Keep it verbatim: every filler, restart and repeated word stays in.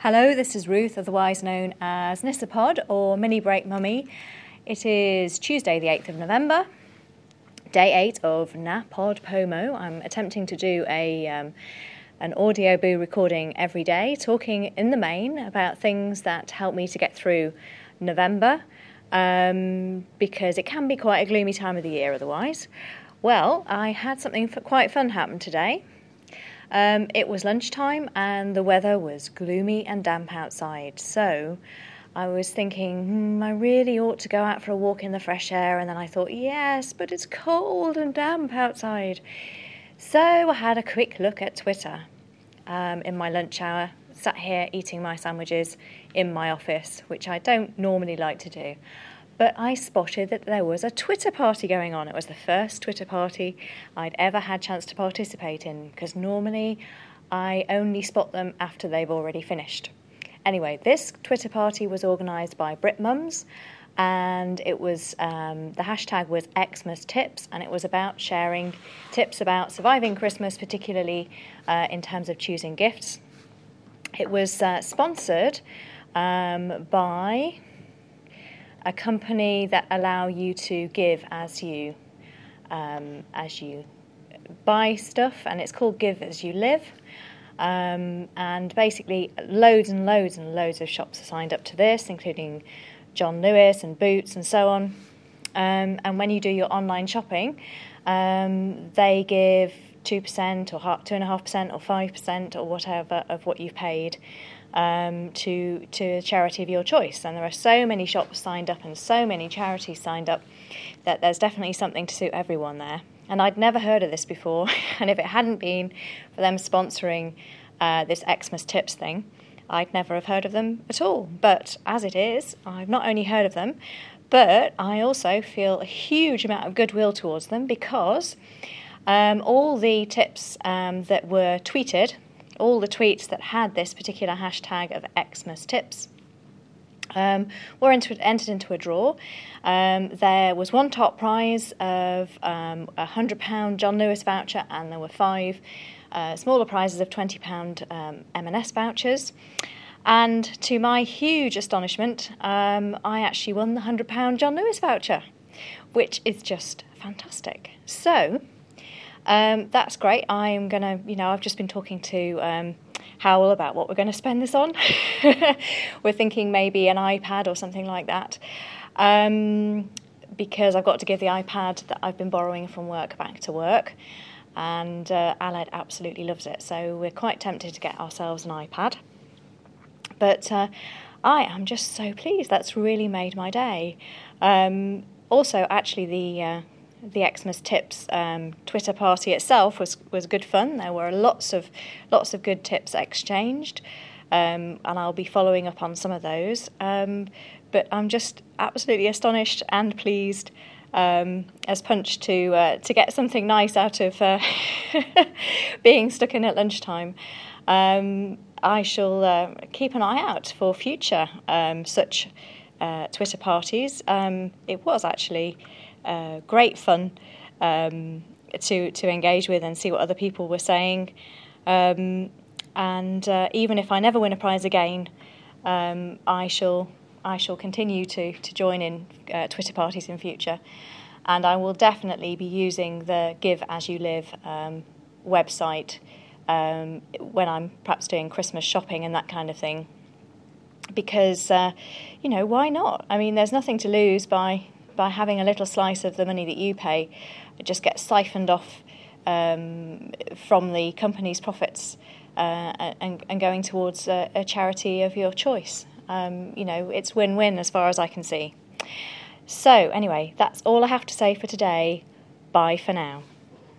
Hello, this is Ruth, otherwise known as Nissapod or Mini Break Mummy. It is Tuesday the eighth of November, day eight of NaPodPoMo. I'm attempting to do a um, an Audioboo recording every day, talking in the main about things that help me to get through November, um, because it can be quite a gloomy time of the year otherwise. Well, I had something quite fun happen today. Um, it was lunchtime and the weather was gloomy and damp outside, so I was thinking, hmm, I really ought to go out for a walk in the fresh air, and then I thought, yes, but it's cold and damp outside. So I had a quick look at Twitter um, in my lunch hour, sat here eating my sandwiches in my office, which I don't normally like to do. But I spotted that there was a Twitter party going on. It was the first Twitter party I'd ever had a chance to participate in, because normally I only spot them after they've already finished. Anyway, this Twitter party was organised by Brit Mums, and it was um, the hashtag was Xmas Tips, and it was about sharing tips about surviving Christmas, particularly uh, in terms of choosing gifts. It was uh, sponsored um, by a company that allow you to give as you um, as you buy stuff, and it's called Give As You Live. Um, and basically, loads and loads and loads of shops are signed up to this, including John Lewis and Boots and so on. Um, and when you do your online shopping, um, they give two percent or two and a half percent or five percent or whatever of what you've paid um, to to a charity of your choice. And there are so many shops signed up and so many charities signed up that there's definitely something to suit everyone there. And I'd never heard of this before, and if it hadn't been for them sponsoring uh, this Xmas Tips thing, I'd never have heard of them at all. But as it is, I've not only heard of them, but I also feel a huge amount of goodwill towards them, because um, all the tips um, that were tweeted, all the tweets that had this particular hashtag of Xmas Tips, Um, were into, entered into a draw. Um, there was one top prize of um, a one hundred pound John Lewis voucher, and there were five uh, smaller prizes of twenty pound um, M and S vouchers. And to my huge astonishment, um, I actually won the one hundred pound John Lewis voucher, which is just fantastic. So um, that's great. I'm going to, you know, I've just been talking to Um, Howell about what we're going to spend this on. We're thinking maybe an iPad or something like that, um, because I've got to give the iPad that I've been borrowing from work back to work, and uh, Aled absolutely loves it, so we're quite tempted to get ourselves an iPad. But uh, I am just so pleased. That's really made my day. Um, also, actually, the uh, The Xmas Tips um, Twitter party itself was, was good fun. There were lots of lots of good tips exchanged, um, and I'll be following up on some of those. Um, but I'm just absolutely astonished and pleased um, as punch to uh, to get something nice out of uh, being stuck in at lunchtime. Um, I shall uh, keep an eye out for future um, such uh, Twitter parties. Um, it was actually Uh, great fun um, to to engage with and see what other people were saying, um, and uh, even if I never win a prize again, um, I shall I shall continue to to join in uh, Twitter parties in future, and I will definitely be using the Give As You Live um, website um, when I'm perhaps doing Christmas shopping and that kind of thing, because uh, you know, why not? I mean, there's nothing to lose by by having a little slice of the money that you pay. It just gets siphoned off um, from the company's profits uh, and, and going towards a, a charity of your choice. Um, you know, it's win-win as far as I can see. So anyway, that's all I have to say for today. Bye for now.